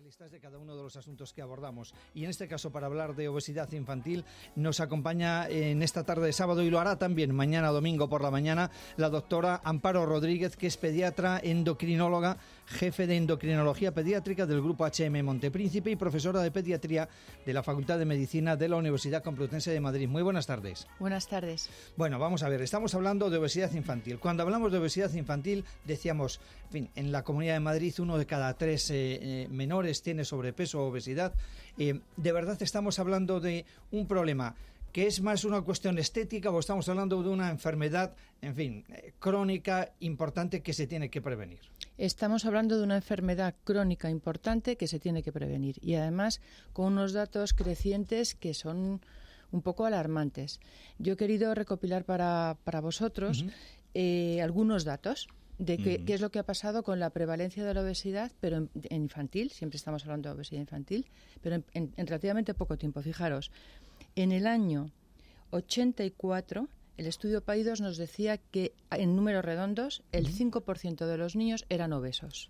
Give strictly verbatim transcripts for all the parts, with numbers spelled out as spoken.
especialistas de cada uno de los asuntos que abordamos. Y en este caso, para hablar de obesidad infantil, nos acompaña en esta tarde de sábado, y lo hará también mañana domingo por la mañana, la doctora Amparo Rodríguez, que es pediatra, endocrinóloga, jefe de endocrinología pediátrica del Grupo H M Montepríncipe y profesora de pediatría de la Facultad de Medicina de la Universidad Complutense de Madrid. Muy buenas tardes. Buenas tardes. Bueno, vamos a ver, estamos hablando de obesidad infantil. Cuando hablamos de obesidad infantil, decíamos, en fin, en la Comunidad de Madrid uno de cada tres eh, eh, menores tiene sobrepeso o obesidad. Eh, ¿De verdad estamos hablando de un problema que es más una cuestión estética o estamos hablando de una enfermedad, en fin, eh, crónica importante que se tiene que prevenir? Estamos hablando de una enfermedad crónica importante que se tiene que prevenir y además con unos datos crecientes que son un poco alarmantes. Yo he querido recopilar para, para vosotros uh-huh. eh, algunos datos de qué, uh-huh. qué es lo que ha pasado con la prevalencia de la obesidad, pero en, en infantil, siempre estamos hablando de obesidad infantil, pero en, en, en relativamente poco tiempo. Fijaros, en el año ochenta y cuatro, el estudio PAIDOS nos decía que, en números redondos, el cinco por ciento de los niños eran obesos.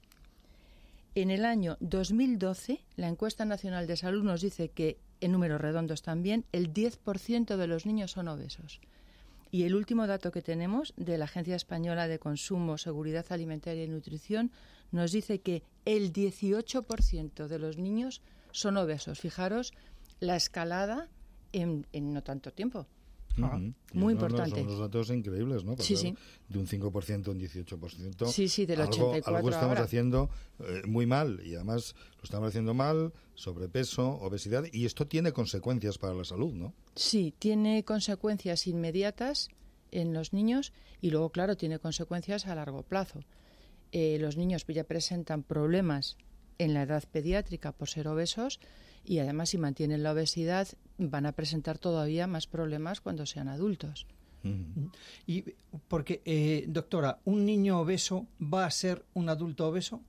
En el año dos mil doce, la Encuesta Nacional de Salud nos dice que, en números redondos también, el diez por ciento de los niños son obesos. Y el último dato que tenemos de la Agencia Española de Consumo, Seguridad Alimentaria y Nutrición nos dice que el dieciocho por ciento de los niños son obesos. Fijaros la escalada en, en no tanto tiempo. Ah, muy no, importante. No, son unos datos increíbles, ¿no? Pasar sí, sí. de un cinco por ciento a un dieciocho por ciento. Sí, sí, del algo, ochenta y cuatro algo estamos ahora. haciendo eh, muy mal, y además lo estamos haciendo mal, sobrepeso, obesidad, y esto tiene consecuencias para la salud, ¿no? Sí, tiene consecuencias inmediatas en los niños y luego, claro, tiene consecuencias a largo plazo. Eh, los niños ya presentan problemas en la edad pediátrica por ser obesos y además, si mantienen la obesidad, van a presentar todavía más problemas cuando sean adultos. Uh-huh. Y porque, eh, doctora, ¿un niño obeso va a ser un adulto obeso?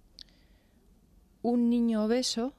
Un niño obeso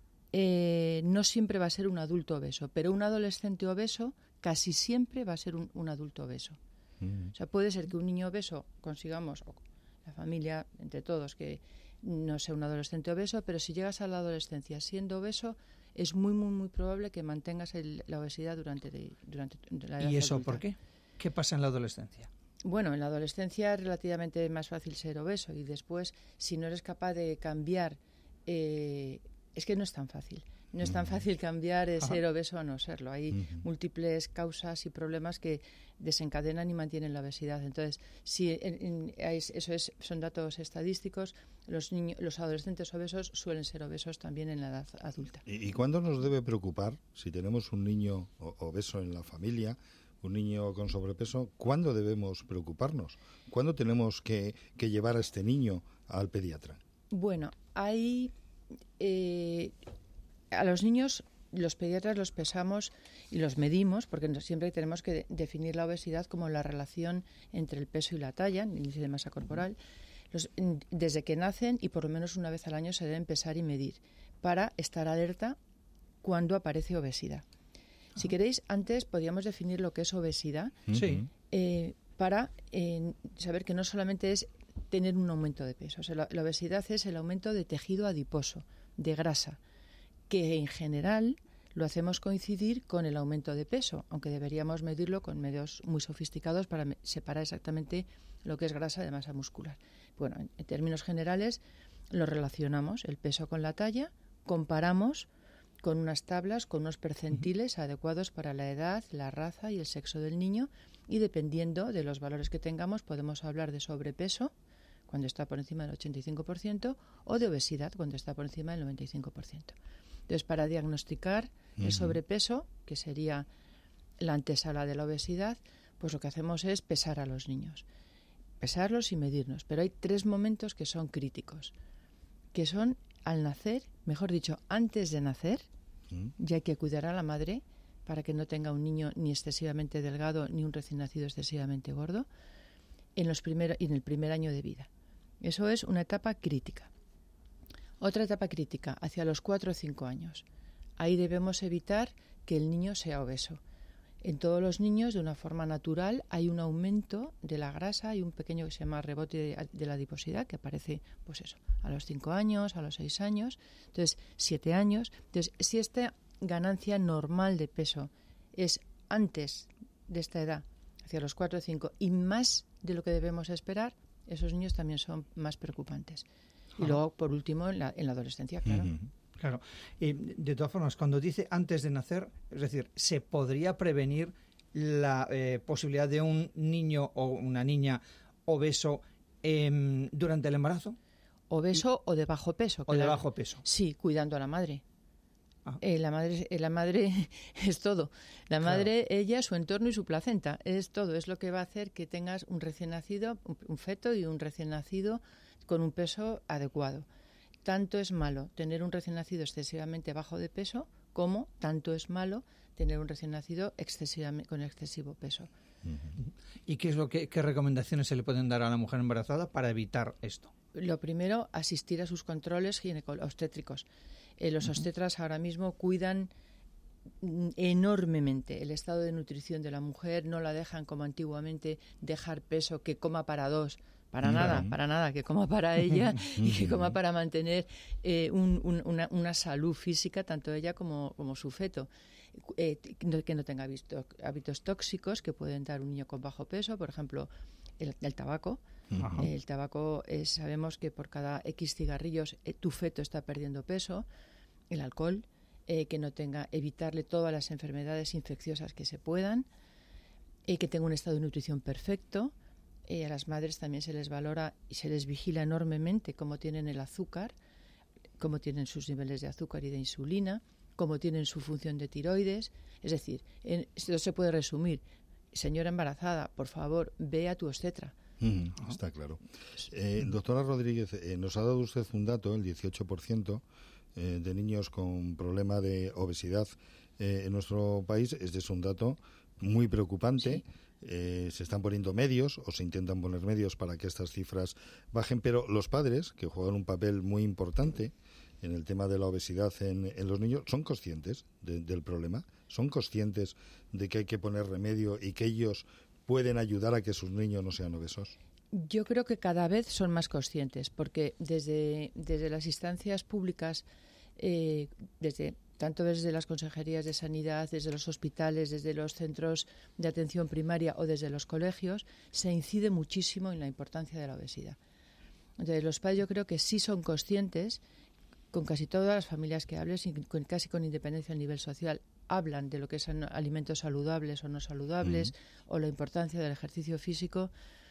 eh, no siempre va a ser un adulto obeso, pero un adolescente obeso casi siempre va a ser un, un adulto obeso. Uh-huh. O sea, puede ser que un niño obeso consigamos, o la familia, entre todos, que no sea un adolescente obeso, pero si llegas a la adolescencia siendo obeso, es muy, muy, muy probable que mantengas el, la obesidad durante, de, durante la edad ¿Y eso adulta. por qué? ¿Qué pasa en la adolescencia? Bueno, en la adolescencia es relativamente más fácil ser obeso y después, si no eres capaz de cambiar, eh, es que no es tan fácil. No es tan fácil cambiar de ser obeso a no serlo. Hay uh-huh. múltiples causas y problemas que desencadenan y mantienen la obesidad. Entonces, si en, en, eso es, son datos estadísticos, los niños, los adolescentes obesos suelen ser obesos también en la edad adulta. ¿Y, y cuándo nos debe preocupar si tenemos un niño obeso en la familia, un niño con sobrepeso? ¿Cuándo debemos preocuparnos? ¿Cuándo tenemos que, que llevar a este niño al pediatra? Bueno, hay... Eh, a los niños los pediatras los pesamos y los medimos porque siempre tenemos que de- definir la obesidad como la relación entre el peso y la talla, el índice de masa corporal. Los, desde que nacen y por lo menos una vez al año se deben pesar y medir para estar alerta cuando aparece obesidad. Uh-huh. Si queréis, antes podríamos definir lo que es obesidad sí. eh, para eh, saber que no solamente es tener un aumento de peso. O sea, la, la obesidad es el aumento de tejido adiposo, de grasa, que en general lo hacemos coincidir con el aumento de peso, aunque deberíamos medirlo con medios muy sofisticados para me- separar exactamente lo que es grasa de masa muscular. Bueno, en, en términos generales lo relacionamos, el peso con la talla, comparamos con unas tablas, con unos percentiles uh-huh. adecuados para la edad, la raza y el sexo del niño, y dependiendo de los valores que tengamos podemos hablar de sobrepeso, cuando está por encima del ochenta y cinco por ciento, o de obesidad, cuando está por encima del noventa y cinco por ciento. Entonces, para diagnosticar uh-huh. el sobrepeso, que sería la antesala de la obesidad, pues lo que hacemos es pesar a los niños. Pesarlos y medirnos. Pero hay tres momentos que son críticos, que son al nacer, mejor dicho, antes de nacer, uh-huh. ya hay que cuidar a la madre para que no tenga un niño ni excesivamente delgado ni un recién nacido excesivamente gordo, en, los primer, en el primer año de vida. Eso es una etapa crítica. Otra etapa crítica, hacia los cuatro o cinco años. Ahí debemos evitar que el niño sea obeso. En todos los niños, de una forma natural, hay un aumento de la grasa, hay un pequeño que se llama rebote de, de la adiposidad, que aparece, pues eso, a los cinco años, a los seis años, entonces siete años. Entonces, si esta ganancia normal de peso es antes de esta edad, hacia los cuatro o cinco, y más de lo que debemos esperar, esos niños también son más preocupantes. Y luego, por último, en la, en la adolescencia, claro. Uh-huh. Claro. Y de todas formas, cuando dice antes de nacer, es decir, ¿se podría prevenir la eh, posibilidad de un niño o una niña obeso eh, durante el embarazo? Obeso y, o de bajo peso. O claro. de bajo peso. Sí, cuidando a la madre. Ah. Eh, la madre, eh, la madre es todo. La madre, claro. Ella, su entorno y su placenta. Es todo. Es lo que va a hacer que tengas un recién nacido, un, un feto y un recién nacido con un peso adecuado. Tanto es malo tener un recién nacido excesivamente bajo de peso como tanto es malo tener un recién nacido excesivamente, con excesivo peso. Uh-huh. ¿Y qué es lo que qué recomendaciones se le pueden dar a la mujer embarazada para evitar esto? Lo primero, asistir a sus controles gineco-obstétricos. Eh, los uh-huh. obstetras ahora mismo cuidan enormemente el estado de nutrición de la mujer, no la dejan como antiguamente dejar peso, que coma para dos. Para nada, para nada, que coma para ella y que coma para mantener eh, un, un, una, una salud física, tanto ella como, como su feto. Eh, que no tenga hábitos, hábitos tóxicos que pueden dar un niño con bajo peso, por ejemplo, el, el tabaco. Uh-huh. El tabaco, es, sabemos que por cada X cigarrillos eh, tu feto está perdiendo peso. El alcohol, eh, que no tenga, evitarle todas las enfermedades infecciosas que se puedan, eh, que tenga un estado de nutrición perfecto. Eh, a las madres también se les valora y se les vigila enormemente cómo tienen el azúcar, cómo tienen sus niveles de azúcar y de insulina, cómo tienen su función de tiroides. Es decir, en, esto se puede resumir. Señora embarazada, por favor, ve a tu obstetra. Mm, está claro. Eh, doctora Rodríguez, eh, nos ha dado usted un dato, el dieciocho por ciento eh, de niños con problema de obesidad eh, en nuestro país. Este es un dato muy preocupante. Sí. Eh, se están poniendo medios o se intentan poner medios para que estas cifras bajen, pero los padres, que juegan un papel muy importante en el tema de la obesidad en, en los niños, son conscientes de, del problema, son conscientes de que hay que poner remedio y que ellos pueden ayudar a que sus niños no sean obesos. Yo creo que cada vez son más conscientes, porque desde, desde las instancias públicas, eh, desde tanto desde las consejerías de sanidad, desde los hospitales, desde los centros de atención primaria o desde los colegios, se incide muchísimo en la importancia de la obesidad. Entonces, los padres yo creo que sí son conscientes, con casi todas las familias que hables, con, casi con independencia a nivel social, hablan de lo que son alimentos saludables o no saludables, mm. o la importancia del ejercicio físico,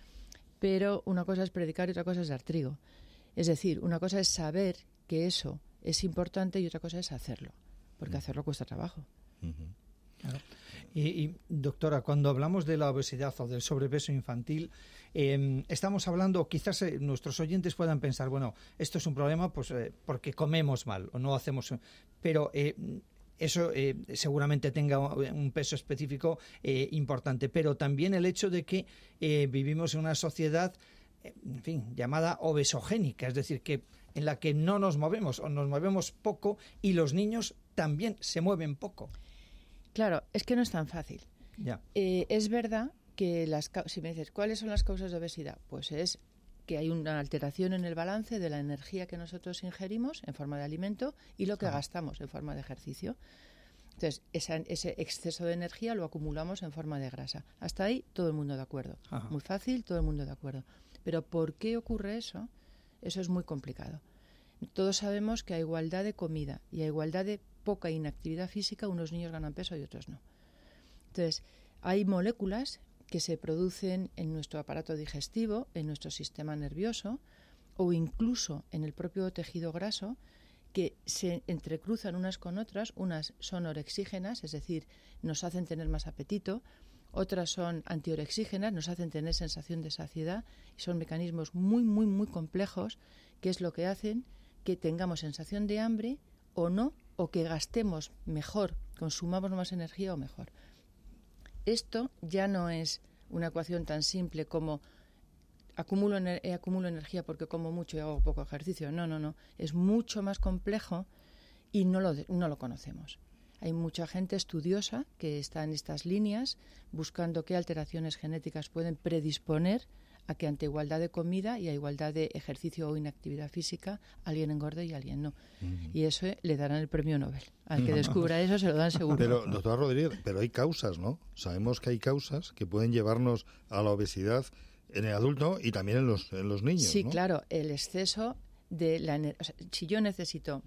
pero una cosa es predicar y otra cosa es dar trigo. Es decir, una cosa es saber que eso es importante y otra cosa es hacerlo. Porque hacerlo cuesta trabajo. Uh-huh. Claro. Y, y, doctora, cuando hablamos de la obesidad o del sobrepeso infantil, eh, estamos hablando, quizás eh, nuestros oyentes puedan pensar, bueno, esto es un problema pues eh, porque comemos mal o no hacemos... Pero eh, eso eh, seguramente tenga un peso específico eh, importante. Pero también el hecho de que eh, vivimos en una sociedad, eh, en fin, llamada obesogénica, es decir, que en la que no nos movemos o nos movemos poco y los niños también se mueven poco. Claro, es que no es tan fácil. Ya. Eh, es verdad que las si me dices, ¿cuáles son las causas de obesidad? Pues es que hay una alteración en el balance de la energía que nosotros ingerimos en forma de alimento y lo que ah. gastamos en forma de ejercicio. Entonces, esa, ese exceso de energía lo acumulamos en forma de grasa. Hasta ahí todo el mundo de acuerdo. Ajá. Muy fácil, todo el mundo de acuerdo. Pero ¿por qué ocurre eso? Eso es muy complicado. Todos sabemos que a igualdad de comida y a igualdad de poca inactividad física, unos niños ganan peso y otros no. Entonces, hay moléculas que se producen en nuestro aparato digestivo, en nuestro sistema nervioso o incluso en el propio tejido graso que se entrecruzan unas con otras. Unas son orexígenas, es decir, nos hacen tener más apetito. Otras son antiorexígenas, nos hacen tener sensación de saciedad. Y son mecanismos muy, muy, muy complejos que es lo que hacen que tengamos sensación de hambre o no, o que gastemos mejor, consumamos más energía o mejor. Esto ya no es una ecuación tan simple como acumulo, ener- acumulo energía porque como mucho y hago poco ejercicio. No, no, no. Es mucho más complejo y no lo, no lo conocemos. Hay mucha gente estudiosa que está en estas líneas buscando qué alteraciones genéticas pueden predisponer a que ante igualdad de comida y a igualdad de ejercicio o inactividad física alguien engorde y alguien no. Uh-huh. Y eso le darán el premio Nobel. Al que descubra eso se lo dan seguro. Pero, doctora Rodríguez, pero hay causas, ¿no? Sabemos que hay causas que pueden llevarnos a la obesidad en el adulto y también en los, en los niños, Sí, ¿no? claro. El exceso de la... O sea, si yo necesito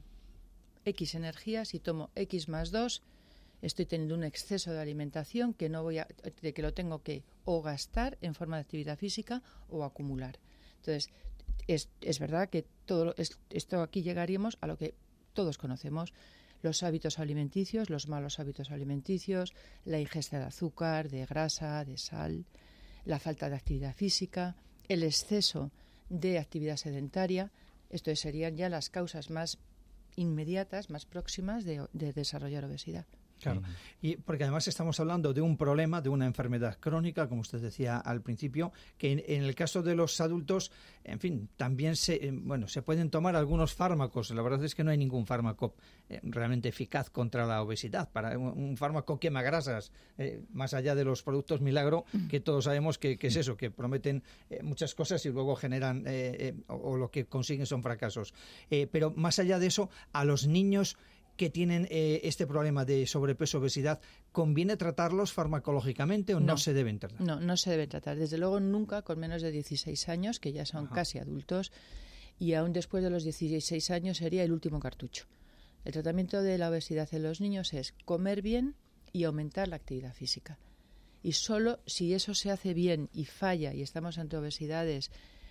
X energía, si tomo X más dos, estoy teniendo un exceso de alimentación que no voy a, de que lo tengo que o gastar en forma de actividad física o acumular. Entonces, es, es verdad que todo es, esto aquí llegaríamos a lo que todos conocemos, los hábitos alimenticios, los malos hábitos alimenticios, la ingesta de azúcar, de grasa, de sal, la falta de actividad física, el exceso de actividad sedentaria. Esto serían ya las causas más inmediatas, más próximas de, de desarrollar obesidad. Claro, y porque además estamos hablando de un problema, de una enfermedad crónica, como usted decía al principio, que en, en el caso de los adultos, en fin, también se, bueno, se pueden tomar algunos fármacos. La verdad es que no hay ningún fármaco eh, realmente eficaz contra la obesidad. Para un, un fármaco quema grasas, eh, más allá de los productos milagro, que todos sabemos que, que es eso, que prometen eh, muchas cosas y luego generan eh, eh, o, o lo que consiguen son fracasos. Eh, pero más allá de eso, a los niños que tienen eh, este problema de sobrepeso, obesidad, ¿conviene tratarlos farmacológicamente o no, no se deben tratar? No, no se deben tratar. Desde luego nunca con menos de dieciséis años, que ya son Ajá. casi adultos, y aún después de los dieciséis años sería el último cartucho. El tratamiento de la obesidad en los niños es comer bien y aumentar la actividad física. Y solo si eso se hace bien y falla y estamos ante obesidades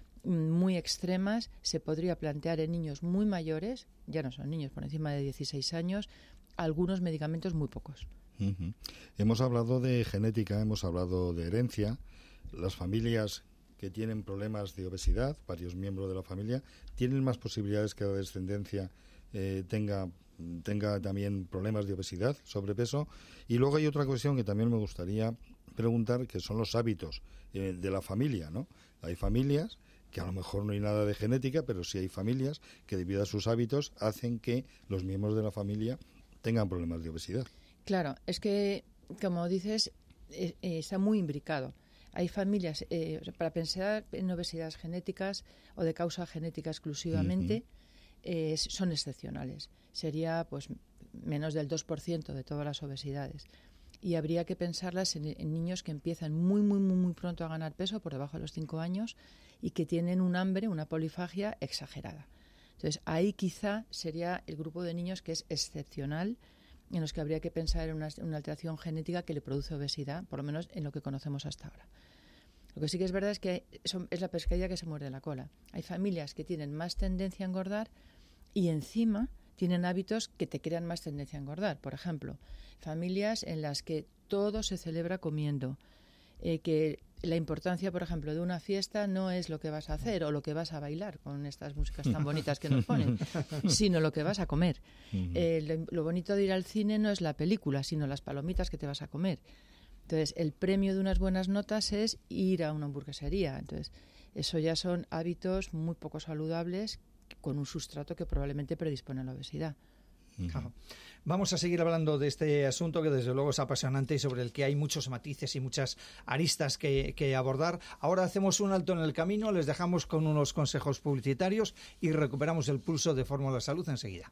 muy extremas, se podría plantear en niños muy mayores, ya no son niños por encima de dieciséis años, algunos medicamentos muy pocos. Uh-huh. Hemos hablado de genética, hemos hablado de herencia. Las familias que tienen problemas de obesidad, varios miembros de la familia, tienen más posibilidades que la descendencia eh, tenga, tenga también problemas de obesidad, sobrepeso. Y luego hay otra cuestión que también me gustaría preguntar, que son los hábitos eh, de la familia, ¿no? Hay familias que a lo mejor no hay nada de genética, pero sí hay familias que debido a sus hábitos hacen que los miembros de la familia tengan problemas de obesidad. Claro, es que, como dices, eh, eh, está muy imbricado. Hay familias, eh, para pensar en obesidades genéticas o de causa genética exclusivamente, uh-huh. eh, son excepcionales. Sería pues menos del dos por ciento de todas las obesidades. Y habría que pensarlas en, en niños que empiezan muy, muy, muy, muy pronto a ganar peso, por debajo de los cinco años, y que tienen un hambre, una polifagia exagerada. Entonces, ahí quizá sería el grupo de niños que es excepcional, en los que habría que pensar en una, una alteración genética que le produce obesidad, por lo menos en lo que conocemos hasta ahora. Lo que sí que es verdad es que son, es la pescadilla que se muerde la cola. Hay familias que tienen más tendencia a engordar y encima tienen hábitos que te crean más tendencia a engordar. Por ejemplo, familias en las que todo se celebra comiendo, eh, que la importancia, por ejemplo, de una fiesta no es lo que vas a hacer o lo que vas a bailar con estas músicas tan bonitas que nos ponen, sino lo que vas a comer. Eh, lo, lo bonito de ir al cine no es la película, sino las palomitas que te vas a comer. Entonces, el premio de unas buenas notas es ir a una hamburguesería. Entonces, eso ya son hábitos muy poco saludables con un sustrato que probablemente predispone a la obesidad. Claro. Vamos a seguir hablando de este asunto que desde luego es apasionante y sobre el que hay muchos matices y muchas aristas que, que abordar. Ahora hacemos un alto en el camino, les dejamos con unos consejos publicitarios y recuperamos el pulso de Fórmula Salud enseguida.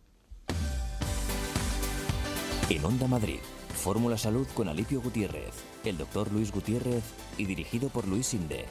En Onda Madrid, Fórmula Salud con Alipio Gutiérrez, el doctor Luis Gutiérrez y dirigido por Luis Sinde.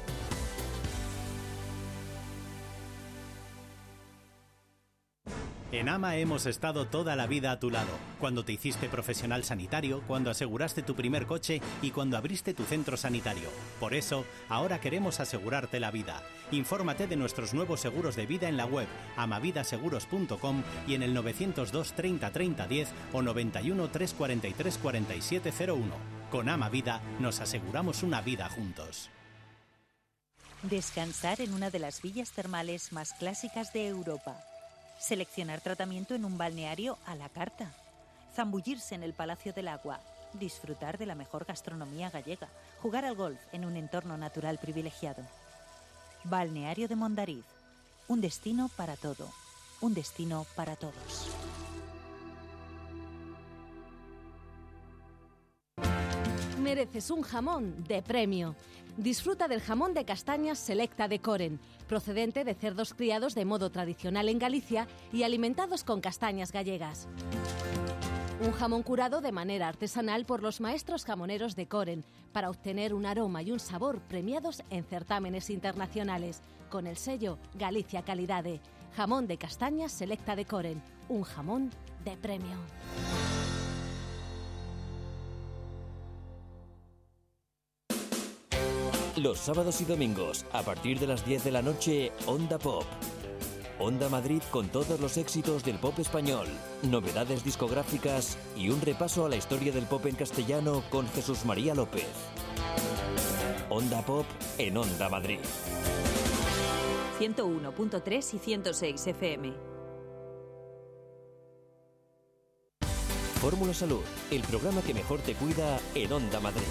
En AMA hemos estado toda la vida a tu lado, cuando te hiciste profesional sanitario, cuando aseguraste tu primer coche y cuando abriste tu centro sanitario. Por eso, ahora queremos asegurarte la vida. Infórmate de nuestros nuevos seguros de vida en la web amavidaseguros punto com y en el novecientos dos treinta treinta diez o noventa y uno trescientos cuarenta y tres cuarenta y siete cero uno. Con AMA Vida nos aseguramos una vida juntos. Descansar en una de las villas termales más clásicas de Europa. Seleccionar tratamiento en un balneario a la carta. Zambullirse en el Palacio del Agua. Disfrutar de la mejor gastronomía gallega. Jugar al golf en un entorno natural privilegiado. Balneario de Mondariz. Un destino para todo. Un destino para todos. mereces un jamón de premio. Disfruta del jamón de castañas Selecta de Coren, procedente de cerdos criados de modo tradicional en Galicia y alimentados con castañas gallegas. Un jamón curado de manera artesanal por los maestros jamoneros de Coren, para obtener un aroma y un sabor premiados en certámenes internacionales, con el sello Galicia Calidade. Jamón de castañas Selecta de Coren, un jamón de premio. Los sábados y domingos, a partir de las diez de la noche, Onda Pop. Onda Madrid con todos los éxitos del pop español, novedades discográficas y un repaso a la historia del pop en castellano con Jesús María López. Onda Pop en Onda Madrid. ciento uno punto tres y ciento seis F M. Fórmula Salud, el programa que mejor te cuida en Onda Madrid.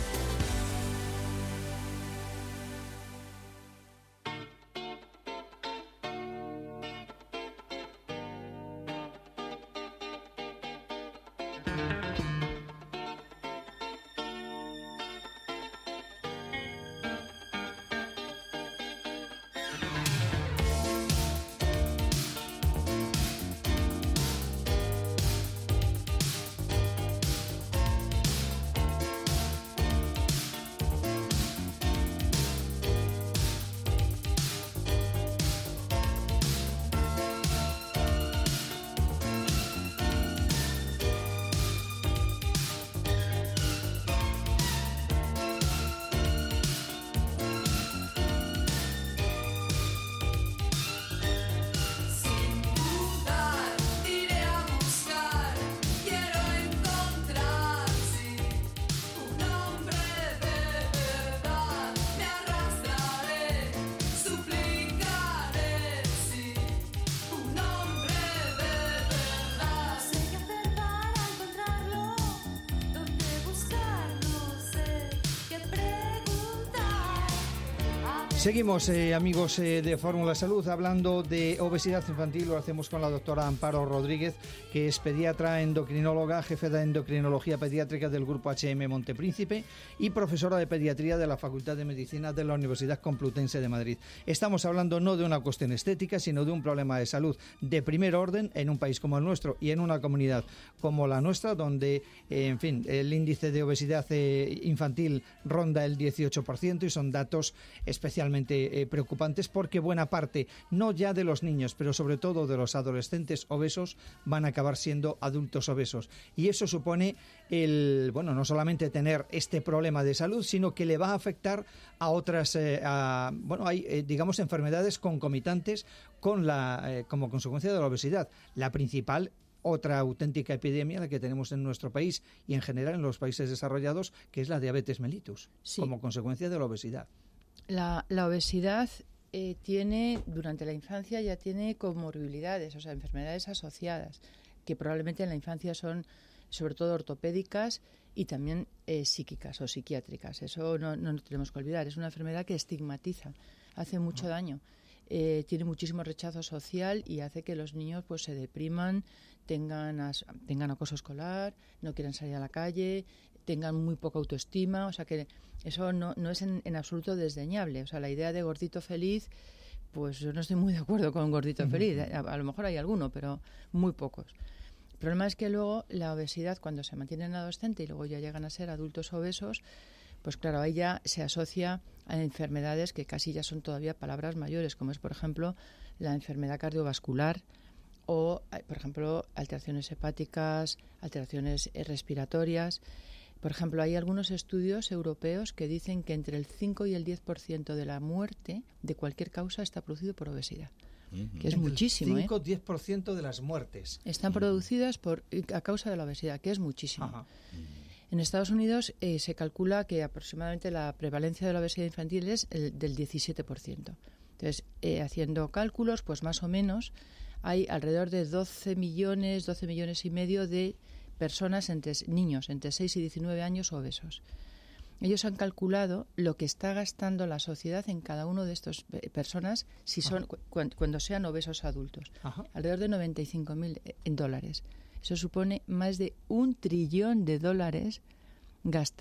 Seguimos, eh, amigos eh, de Fórmula Salud, hablando de obesidad infantil. Lo hacemos con la doctora Amparo Rodríguez, que es pediatra endocrinóloga, jefe de endocrinología pediátrica del Grupo H M Montepríncipe y profesora de pediatría de la Facultad de Medicina de la Universidad Complutense de Madrid. Estamos hablando no de una cuestión estética, sino de un problema de salud de primer orden en un país como el nuestro y en una comunidad como la nuestra, donde, eh, en fin, el índice de obesidad eh, infantil ronda el dieciocho por ciento y son datos especialmente Eh, preocupantes, porque buena parte, no ya de los niños, pero sobre todo de los adolescentes obesos, van a acabar siendo adultos obesos. Y eso supone el, bueno, no solamente tener este problema de salud, sino que le va a afectar a otras, eh, a, bueno, hay, eh, digamos, enfermedades concomitantes con la, eh, como consecuencia de la obesidad. La principal, otra auténtica epidemia la que tenemos en nuestro país y en general en los países desarrollados, que es la diabetes mellitus, sí, como consecuencia de la obesidad. La, la obesidad eh, tiene, durante la infancia ya tiene comorbilidades, o sea, enfermedades asociadas, que probablemente en la infancia son sobre todo ortopédicas y también eh, psíquicas o psiquiátricas. Eso no, no nos tenemos que olvidar. Es una enfermedad que estigmatiza, hace mucho daño, eh, tiene muchísimo rechazo social y hace que los niños pues se depriman, tengan, as, tengan acoso escolar, no quieran salir a la calle, tengan muy poca autoestima, o sea que eso no, no es en, en absoluto desdeñable. O sea, la idea de gordito feliz, pues yo no estoy muy de acuerdo con gordito feliz. A, a lo mejor hay alguno, pero muy pocos. El problema es que luego la obesidad, cuando se mantiene en adolescente y luego ya llegan a ser adultos obesos, pues claro, ahí ya se asocia a enfermedades que casi ya son todavía palabras mayores, como es, por ejemplo, la enfermedad cardiovascular o, por ejemplo, alteraciones hepáticas, alteraciones respiratorias. Por ejemplo, hay algunos estudios europeos que dicen que entre el cinco y el diez por ciento de la muerte de cualquier causa está producido por obesidad, uh-huh. que es entre muchísimo. cinco a diez por ciento de las muertes están uh-huh. producidas por, a causa de la obesidad, que es muchísimo. Uh-huh. En Estados Unidos eh, se calcula que aproximadamente la prevalencia de la obesidad infantil es el, del diecisiete por ciento. Entonces, eh, haciendo cálculos, pues más o menos hay alrededor de doce millones, doce millones y medio de personas, entre niños entre seis y diecinueve años obesos. Ellos han calculado lo que está gastando la sociedad en cada uno de estas personas si son cu- cuando sean obesos adultos. Ajá. Alrededor de noventa y cinco mil dólares. Eso supone más de un trillón de dólares gastado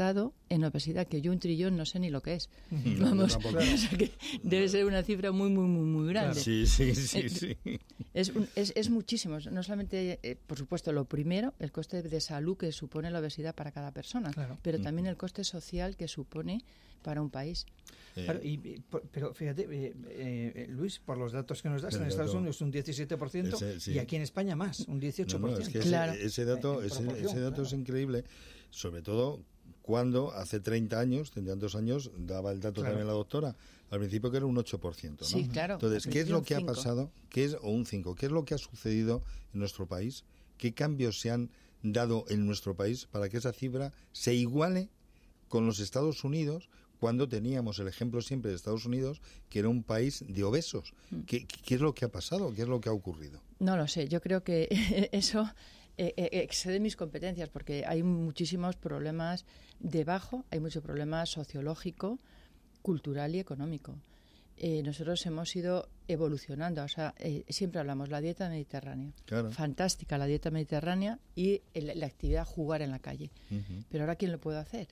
en obesidad, que yo un trillón no sé ni lo que es. No, Vamos, o sea que debe ser una cifra muy, muy, muy, muy grande. Claro. Sí, sí, sí, sí. Es, un, es, es muchísimo. No solamente, eh, por supuesto, lo primero, el coste de salud que supone la obesidad para cada persona, claro. pero también el coste social que supone para un país. Eh, claro, y, y, pero fíjate, eh, eh, Luis, por los datos que nos das, en Estados Unidos un diecisiete por ciento ese, sí. y aquí en España más, un dieciocho por ciento. No, no, es que claro. ese, ese dato, ese, ese dato claro. es increíble, sobre todo cuando hace treinta años, treinta y dos años, daba el dato claro. también la doctora, al principio que era un ocho por ciento, ¿no? Sí, claro. Entonces, ¿qué es lo que cinco. ha pasado? ¿Qué es, o un cinco? ¿Qué es lo que ha sucedido en nuestro país? ¿Qué cambios se han dado en nuestro país para que esa cifra se iguale con los Estados Unidos, cuando teníamos el ejemplo siempre de Estados Unidos, que era un país de obesos? ¿Qué, qué es lo que ha pasado? ¿Qué es lo que ha ocurrido? No lo sé. Yo creo que eso eh, eh, excede mis competencias, porque hay muchísimos problemas debajo, hay mucho problema sociológico, cultural y económico. Eh, nosotros hemos ido evolucionando, o sea, eh, siempre hablamos la dieta mediterránea, claro. fantástica la dieta mediterránea y el, la actividad jugar en la calle. Uh-huh. Pero ahora, ¿quién lo puede hacer?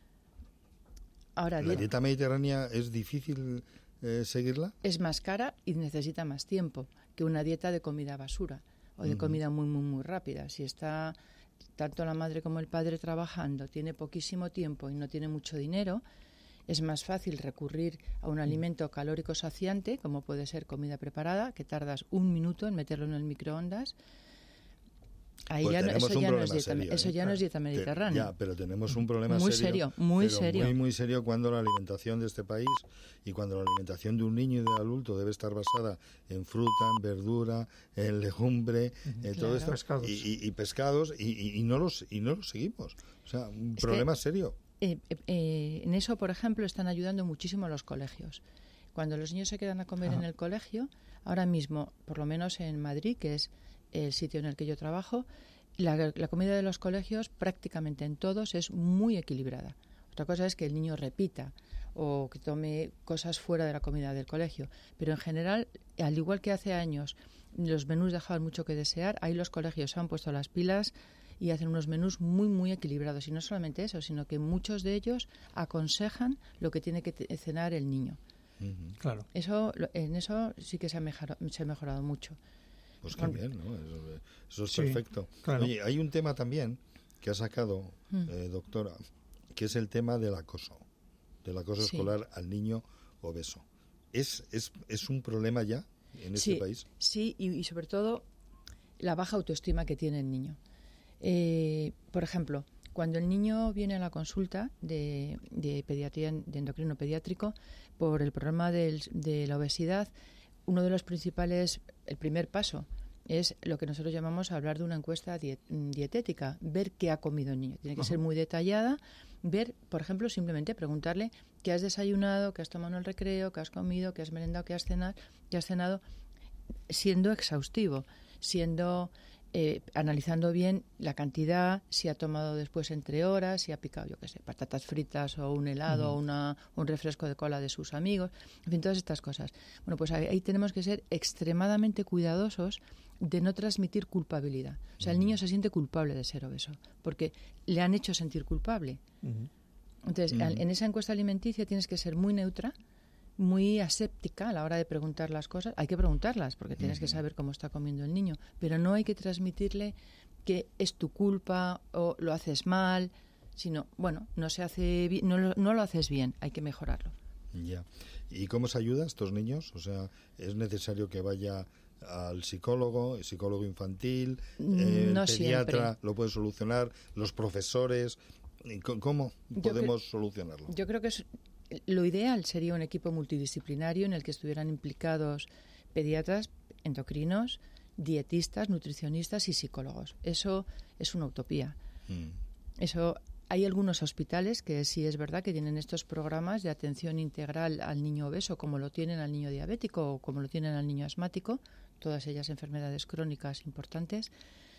Ahora, ¿La dieta mediterránea es difícil eh, seguirla? Es más cara y necesita más tiempo que una dieta de comida basura o de uh-huh. comida muy, muy, muy rápida. Si está tanto la madre como el padre trabajando, tiene poquísimo tiempo y no tiene mucho dinero, es más fácil recurrir a un alimento calórico saciante, como puede ser comida preparada, que tardas un minuto en meterlo en el microondas. Ahí pues ya no, eso, ya no, es dieta, serio, eso ¿eh? ya no es dieta mediterránea. Ya, pero tenemos un problema muy serio. serio, muy pero serio. Muy, muy serio cuando la alimentación de este país y cuando la alimentación de un niño y de adulto debe estar basada en fruta, en verdura, en legumbre, uh-huh. en claro, todo esto. Pescados. Y, y, y pescados, y, y, y, no los, y no los seguimos. O sea, un es problema que, serio. Eh, eh, en eso, por ejemplo, están ayudando muchísimo los colegios. Cuando los niños se quedan a comer Ajá. en el colegio, ahora mismo, por lo menos en Madrid, que es el sitio en el que yo trabajo, la, la comida de los colegios prácticamente en todos es muy equilibrada. Otra cosa es que el niño repita o que tome cosas fuera de la comida del colegio. Pero en general, al igual que hace años, los menús dejaban mucho que desear, ahí los colegios se han puesto las pilas y hacen unos menús muy, muy equilibrados. Y no solamente eso, sino que muchos de ellos aconsejan lo que tiene que te- cenar el niño. Uh-huh. Claro. Eso, en eso sí que se ha mejorado, se ha mejorado mucho. Pues qué bien, ¿no? Eso, eso es sí, perfecto. Claro. Oye, hay un tema también que ha sacado, mm. eh, doctora, que es el tema del acoso, del acoso sí. escolar al niño obeso. ¿Es, es, es un problema ya en sí, este país? Sí, y, y sobre todo la baja autoestima que tiene el niño. Eh, por ejemplo, cuando el niño viene a la consulta de, de pediatría, de endocrino pediátrico, por el problema del, de la obesidad, uno de los principales, el primer paso, es lo que nosotros llamamos hablar de una encuesta diet, dietética, ver qué ha comido el niño. Tiene que uh-huh. ser muy detallada, ver, por ejemplo, simplemente preguntarle qué has desayunado, qué has tomado en el recreo, qué has comido, qué has merendado, qué has cenado, qué has cenado, siendo exhaustivo, siendo... Eh, analizando bien la cantidad, si ha tomado después entre horas, si ha picado, yo qué sé, patatas fritas o un helado uh-huh. o una, un refresco de cola de sus amigos, en fin, todas estas cosas. Bueno, pues ahí, ahí tenemos que ser extremadamente cuidadosos de no transmitir culpabilidad. O sea, uh-huh. el niño se siente culpable de ser obeso, porque le han hecho sentir culpable. Uh-huh. Entonces, uh-huh. al, en esa encuesta alimenticia tienes que ser muy neutra, muy aséptica a la hora de preguntar las cosas. Hay que preguntarlas porque tienes uh-huh. que saber cómo está comiendo el niño, pero no hay que transmitirle que es tu culpa o lo haces mal, sino, bueno, no se hace bi- no, lo, no lo haces bien, hay que mejorarlo. Ya. ¿Y cómo se ayuda a estos niños? O sea, ¿es necesario que vaya al psicólogo, el psicólogo infantil, eh, no el pediatra siempre. lo puede solucionar, los profesores? ¿Cómo podemos yo cre- solucionarlo? Yo creo que es lo ideal sería un equipo multidisciplinario en el que estuvieran implicados pediatras, endocrinos, dietistas, nutricionistas y psicólogos. Eso es una utopía. Mm. Eso hay algunos hospitales que sí es verdad que tienen estos programas de atención integral al niño obeso, como lo tienen al niño diabético o como lo tienen al niño asmático, todas ellas enfermedades crónicas importantes.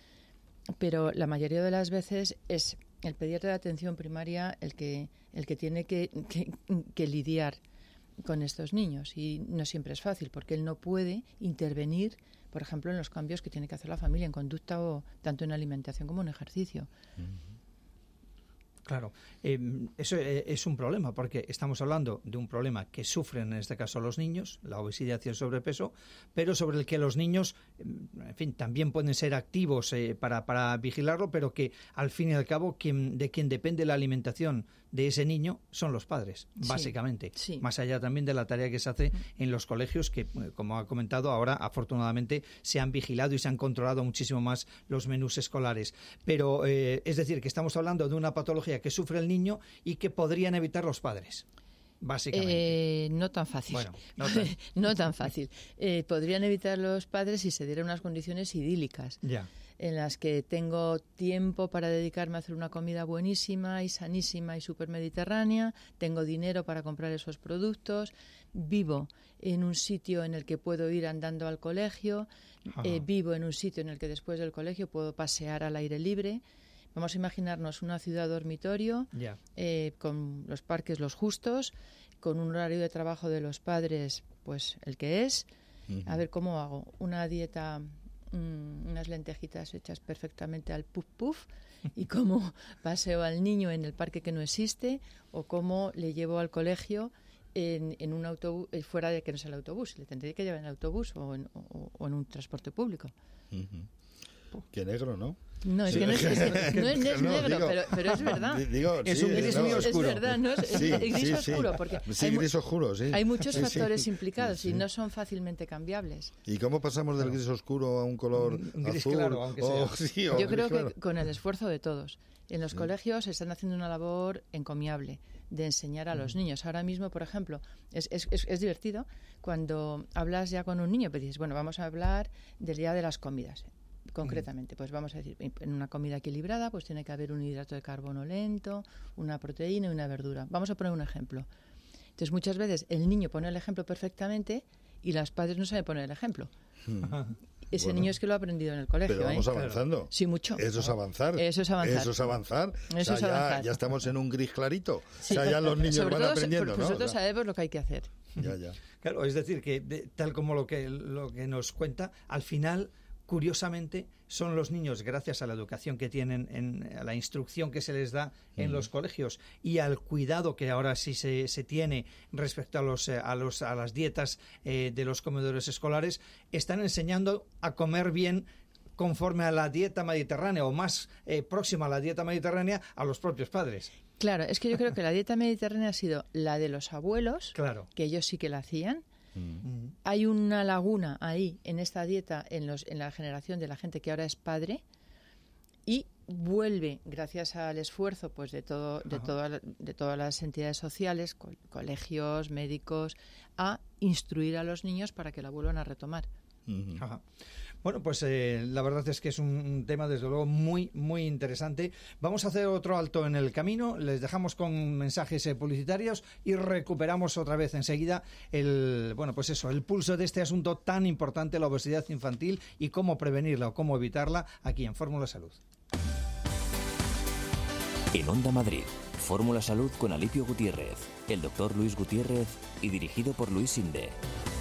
Pero la mayoría de las veces es el pediatra de atención primaria el que el que tiene que, que, que lidiar con estos niños, y no siempre es fácil porque él no puede intervenir, por ejemplo, en los cambios que tiene que hacer la familia en conducta o tanto en alimentación como en ejercicio. Claro, eh, eso es un problema porque estamos hablando de un problema que sufren en este caso los niños, la obesidad y el sobrepeso, pero sobre el que los niños, en fin, también pueden ser activos eh, para, para vigilarlo, pero que al fin y al cabo quien, de quien depende la alimentación de ese niño son los padres, sí, básicamente, sí. Más allá también de la tarea que se hace en los colegios que, como ha comentado, ahora afortunadamente se han vigilado y se han controlado muchísimo más los menús escolares, pero eh, es decir, que estamos hablando de una patología que sufre el niño y que podrían evitar los padres, básicamente. Eh, no tan fácil. Bueno, no tan, no tan fácil. Eh, podrían evitar los padres si se dieran unas condiciones idílicas. Ya. En las que tengo tiempo para dedicarme a hacer una comida buenísima y sanísima y súper mediterránea, tengo dinero para comprar esos productos, vivo en un sitio en el que puedo ir andando al colegio, eh, vivo en un sitio en el que después del colegio puedo pasear al aire libre. Vamos a imaginarnos una ciudad dormitorio, yeah. eh, con los parques los justos, con un horario de trabajo de los padres, pues el que es. Uh-huh. A ver, ¿cómo hago? Una dieta, mmm, unas lentejitas hechas perfectamente al puff puff, y cómo paseo al niño en el parque que no existe, o cómo le llevo al colegio en, en un autobús, fuera de que no es el autobús, le tendría que llevar en el autobús o en, o, o en un transporte público. Uh-huh. Qué negro, ¿no? No, es sí. que no es, es, no es, no es negro, no, digo, pero, pero es verdad. Digo, es sí, un gris no, muy oscuro. Es verdad, ¿no? Es, sí, es gris sí, oscuro, sí. porque sí, hay, gris oscuro, sí. hay muchos sí, factores sí. implicados sí. y no son fácilmente cambiables. ¿Y cómo pasamos del gris oscuro a un color un gris azul? Claro, aunque sea. Oh, sí, oh, Yo creo claro. que con el esfuerzo de todos. En los sí. colegios están haciendo una labor encomiable de enseñar a los mm. niños. Ahora mismo, por ejemplo, es, es, es, es divertido cuando hablas ya con un niño, pues dices, bueno, vamos a hablar del día de las comidas. Concretamente, pues vamos a decir, en una comida equilibrada pues tiene que haber un hidrato de carbono lento, una proteína y una verdura. Vamos a poner un ejemplo. Entonces, muchas veces el niño pone el ejemplo perfectamente y los padres no saben poner el ejemplo. Hmm. Ese bueno, niño es que lo ha aprendido en el colegio. Pero vamos ¿eh? avanzando. Claro. Sí, mucho. Eso es avanzar. Eso es avanzar. Eso es avanzar. Eso o sea, es ya, avanzar. ya estamos en un gris clarito. Sí, o sea, ya los niños sobre van todo, aprendiendo, por, ¿no? Nosotros o sea, sabemos lo que hay que hacer. Ya, ya. Claro, es decir, que de, tal como lo que, lo que nos cuenta, al final, curiosamente, son los niños, gracias a la educación que tienen, en, a la instrucción que se les da en mm. los colegios y al cuidado que ahora sí se, se tiene respecto a, los, a, los, a las dietas eh, de los comedores escolares, están enseñando a comer bien conforme a la dieta mediterránea o más eh, próxima a la dieta mediterránea a los propios padres. Claro, es que yo creo que la dieta mediterránea ha sido la de los abuelos, claro. que ellos sí que la hacían. Mm. Hay una laguna ahí en esta dieta, en, los, en la generación de la gente que ahora es padre, y vuelve, gracias al esfuerzo pues de todo, de, toda, de todas las entidades sociales, co- colegios, médicos, a instruir a los niños para que la vuelvan a retomar. Uh-huh. Ajá. Bueno, pues eh, la verdad es que es un, un tema desde luego muy, muy interesante. Vamos a hacer otro alto en el camino, les dejamos con mensajes eh, publicitarios y recuperamos otra vez enseguida el, bueno, pues eso, el pulso de este asunto tan importante, la obesidad infantil y cómo prevenirla o cómo evitarla aquí en Fórmula Salud. En Onda Madrid, Fórmula Salud con Alipio Gutiérrez, el doctor Luis Gutiérrez y dirigido por Luis Sinde.